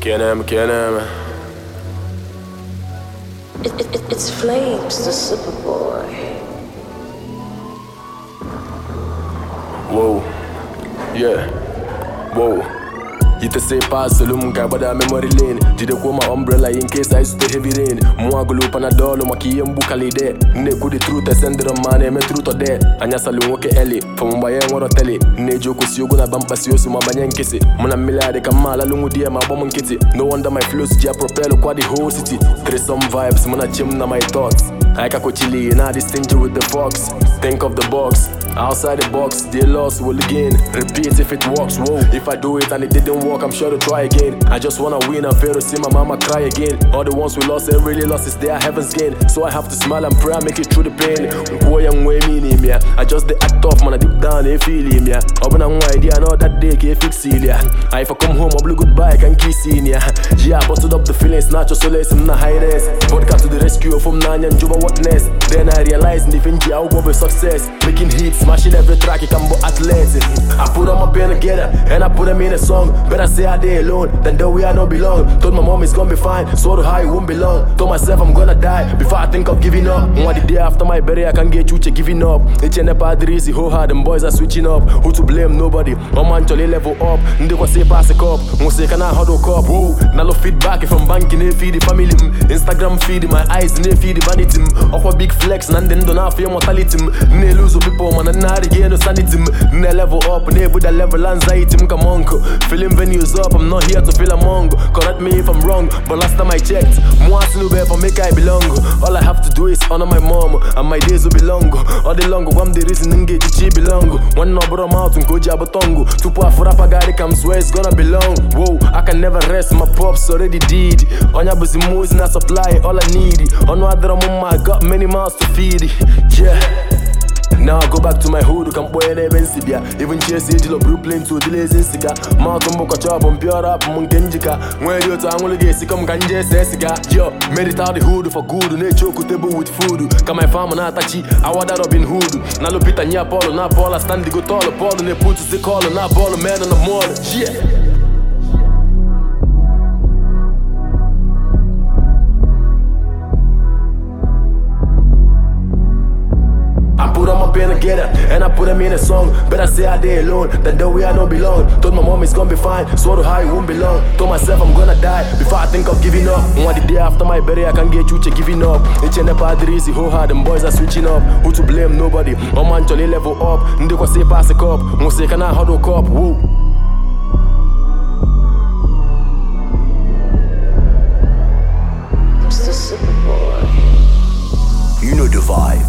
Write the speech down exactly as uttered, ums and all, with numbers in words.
Kenem, Kenem. It, it, it, it's Flames, the Superboy. Whoa, yeah, whoa. You to say pass the loom guy, but I'm memory lane. Did they call my umbrella in case I used to heavy rain? Moi go loop on a dollar, my key and book a lady. Ne could the truth, I send the man, I'm a truth or dead. And yes, I'll walk a ellie from my young or telly. Ne joke was you gonna bump us, you so my banyan kiss it. Mona Milla, the Kamala, along with my bomb and kitty. No wonder my flows, Jia propel, quad the whole city. There's some vibes, Mona chimna my thoughts. I can go chilly, and I distinct with the fox. Think of the box. Outside the box, they lost, will again. Repeat if it works, whoa. If I do it and it didn't work, I'm sure to try again. I just wanna win and fail to see my mama cry again. All the ones we lost, they really lost, it's their heaven's gain. So I have to smile and pray and make it through the pain. Boy, young way, me, name, yeah. I just the act off, man, I deep down, they feel him, yeah. Open and wide, yeah, I know that day, can't fix it, yeah. And if I come home, I'll blue goodbye, I can kiss in, yeah. Yeah, I busted up the feelings, not just so less, I'm not high res. Vodka to the rescue from Nanya and Juba, what next? Then I realized, if in I'll go with success. Making hits, smashing every track. I can be athletes. I put all my pen together and I put them in a song. Better say I did alone than the way I don't belong. Told my mom it's gonna be fine, so do I won't belong. Told myself I'm gonna die before I think of giving up. What the day after my burial I can get you giving up. It's in the padres, ho hard, them boys are switching up. Who to blame? Nobody. I'm on to level up. They go say pass a cup. Won't say can I huddle cup? Whoa, now look feedback if I'm banking, they feed the family. Instagram feed my eyes, they feed the vanity. Off a big flex, and then don't have your mortality. They lose people, man, and not again. Sanity, ne level up, ne with a level anxiety, come on, filling venues up, I'm not here to feel among. Correct me if I'm wrong, but last time I checked, moi to know for make I belong. All I have to do is honor my mom, and my days will be long. All the long, I'm the reason in get you belong. One number I'm out and go jabatongo. Two poor for a pagari come swear it's gonna belong. Whoa, I can never rest, my pops already did. On your busy moves, not supply all I need. On no other mom, I got many mouths to feed. Yeah. Now I go back to my hood, come boy and Sibia. Even chase Angel of Brooklyn to the lazy cigar. Mountain Boca Chop and Pure Up, Munkenjika. When you're to Angolagasi, come Kanje Sessiga. Yo, made it out the hood for good, nature could table with food. Come my farm and Atachi, I want that Robin Hood. Now look at Nia Polo, not Paula, stand the go taller, Paul, and they put the call and not ball a man on the mall. Yeah. Together, and I put them in a song. Better say I did alone than the way I don't belong. Told my mom it's gonna be fine, so do I won't belong. Told myself I'm gonna die before I think of giving up. What the day after my burial I can get you giving up. It's in the padres, ho hard, them boys are switching up. Who to blame? Nobody. I'm on to level up. They go say pass a cup. Won't say can I huddle cup? Woo. It's the Superboy. You know the vibe.